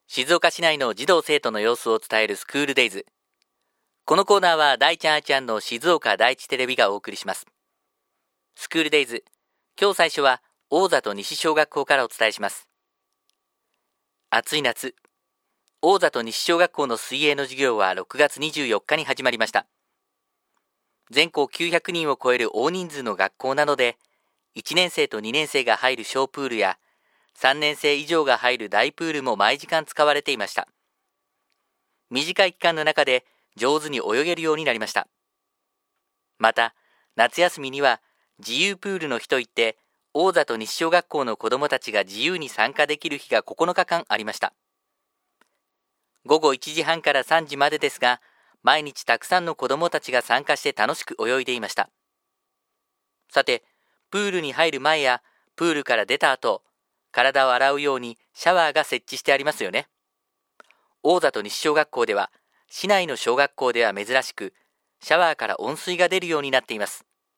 静岡市内の児童生徒の様子を伝えるスクールデイズ。このコーナーは大ちゃんあちゃんの静岡第一テレビがお送りします。スクールデイズ、今日最初は大里西小学校からお伝えします。暑い夏、大里西小学校の水泳の授業は6月24日に始まりました。全校900人を超える大人数の学校なので、1年生と2年生が入る小プールや3年生以上が入る大プールも毎時間使われていました。短い期間の中で上手に泳げるようになりました。また、夏休みには自由プールの日といって、大里西小学校の子どもたちが自由に参加できる日が9日間ありました。午後1時半から3時までですが、毎日たくさんの子どもたちが参加して楽しく泳いでいました。さて、プールに入る前やプールから出た後、体を洗うようにシャワーが設置してありますよね。大里西小学校では、市内の小学校では珍しく、シャワーから温水が出るようになっています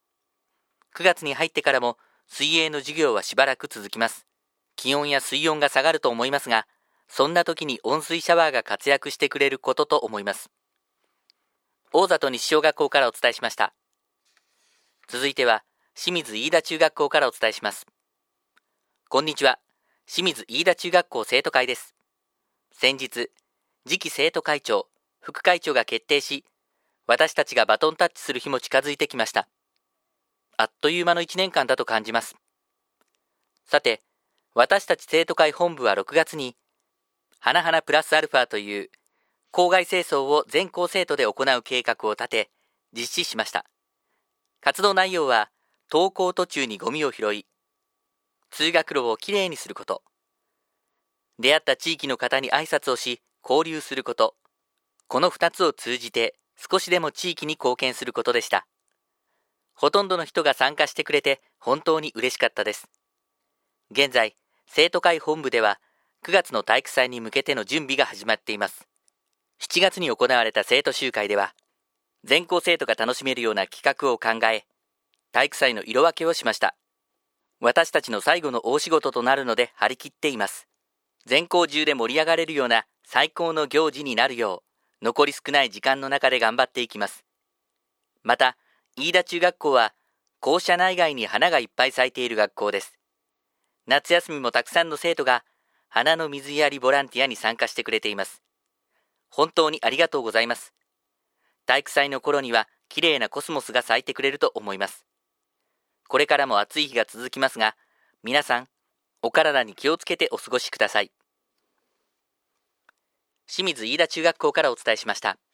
。9月に入ってからも水泳の授業はしばらく続きます。気温や水温が下がると思いますが、そんな時に温水シャワーが活躍してくれることと思います。大里西小学校からお伝えしました。続いては、清水飯田中学校からお伝えします。こんにちは。清水飯田中学校生徒会です。先日、次期生徒会長、副会長が決定し、私たちがバトンタッチする日も近づいてきました。あっという間の1年間だと感じます。さて、私たち生徒会本部は6月に、花々プラスアルファという校外清掃を全校生徒で行う計画を立て、実施しました。活動内容は、登校途中にゴミを拾い、通学路をきれいにすること、出会った地域の方に挨拶をし、交流すること、この2つを通じて少しでも地域に貢献することでした。ほとんどの人が参加してくれて本当に嬉しかったです。現在、生徒会本部では9月の体育祭に向けての準備が始まっています。7月に行われた生徒集会では、全校生徒が楽しめるような企画を考え、体育祭の色分けをしました。私たちの最後の大仕事となるので張り切っています。全校中で盛り上がれるような最高の行事になるよう、残り少ない時間の中で頑張っていきます。また、飯田中学校は校舎内外に花がいっぱい咲いている学校です。夏休みもたくさんの生徒が花の水やりボランティアに参加してくれています。本当にありがとうございます。体育祭の頃にはきれいなコスモスが咲いてくれると思います。これからも暑い日が続きますが、皆さん、お体に気をつけてお過ごしください。清水飯田中学校からお伝えしました。